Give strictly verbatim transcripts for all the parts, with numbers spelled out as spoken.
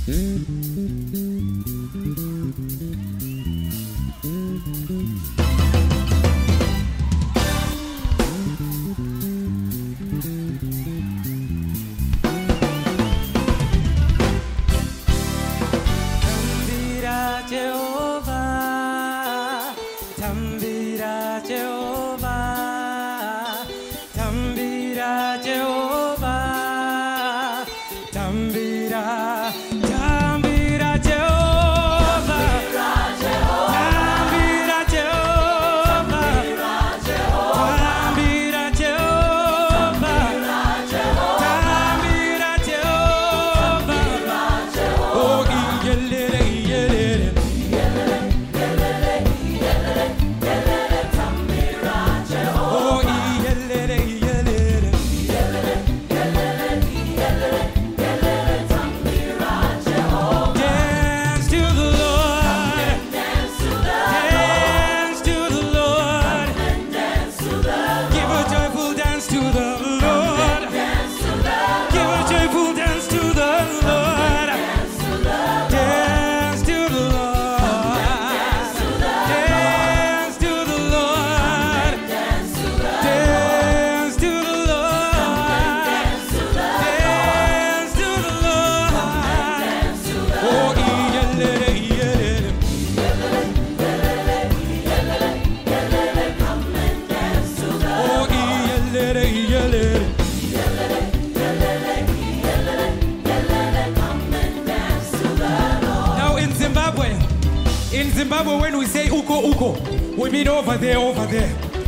Zimbabwe, when we say uko uko, we mean over there, over there.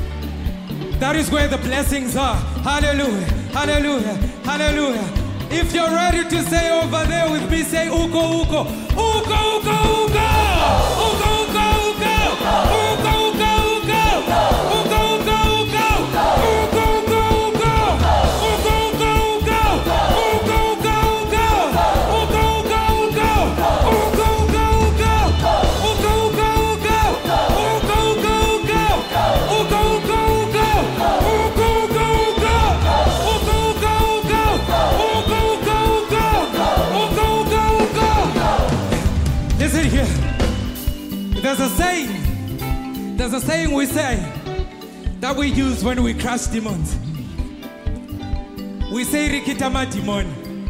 That is where the blessings are. Hallelujah, hallelujah, hallelujah. If you're ready to say over there with me, say uko uko, uko uko uko, uko uko uko, uko uko uko, uko uko uko, uko uko uko, uko uko uko, uko uko uko, uko uko uko, uko uko Listen here. There's a saying. There's a saying we say that we use when we crush demons. We say rikitama demon.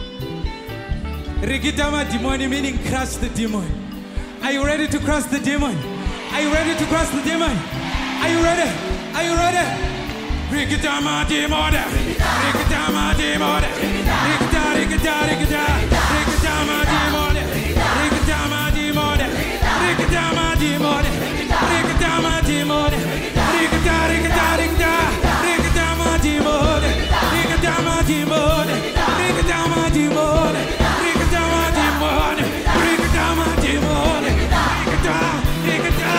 Rikitama demon meaning crush the demon. Are you ready to crush the demon? Are you ready to crush the demon? Are you ready? Are you ready? Rikitama demon. Rikitama demon. Rikita, rikita, rikita. Rikitama demon. Rikitama demon. Rikitama demon. Rikitama demon. Rikita, rikita, rikita. Rikitama demon. Rikitama demon. Rikitama demon. Rikitama demon. Rikitama demon. Rikita, rikita.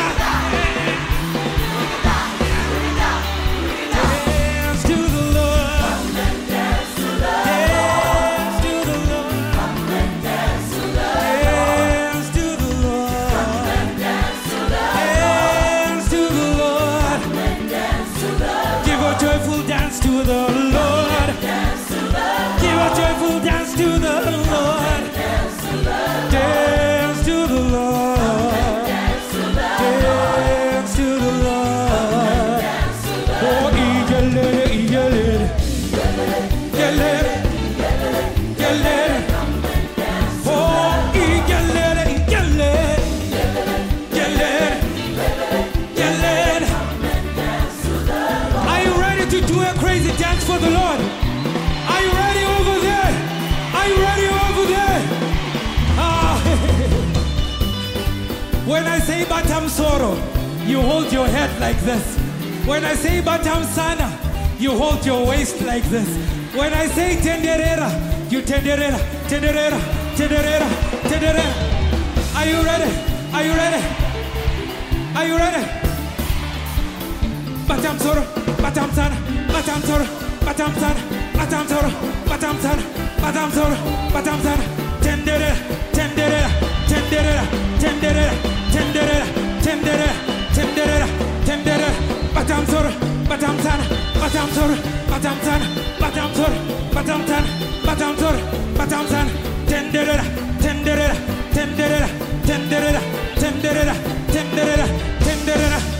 Dance to the Lord. Dance to the Lord. Dance to the Lord. Dance to the Lord. Give a joyful dance to the Lord. Give a joyful dance to the Lord. Dance to the Lord. Dance to the Lord. Oh, yele, yele, yele, yele. Oh, yele, yele, yele, yele. Are you ready to do a crazy dance for the Lord? Are you ready over there? Are you ready over there? Ah. When I say Batam Soro, you hold your head like this. When I say Batam Sana, you hold your waist like this. When I say Tenderera, you Tenderera, Tenderera, Tenderera, Tenderera. Are you ready? Are you ready? Are you ready? Batam Soro, Batam Sana, Batam Soro, Batam Sana, Batam Soro, Batam Sana, Batam Soro, Batam Sana. Tenderera, Tenderera, Tenderera, Tenderera, Tenderera, Tenderera, Tenderera, Tenderera. Batam Soro, Batam Sana, Batam Soro, Batam Sana, Batam Soro. batamtan, batamtor, batamtan, tenderera, tenderera, tenderera, tenderera, tenderera, tenderera, tenderera.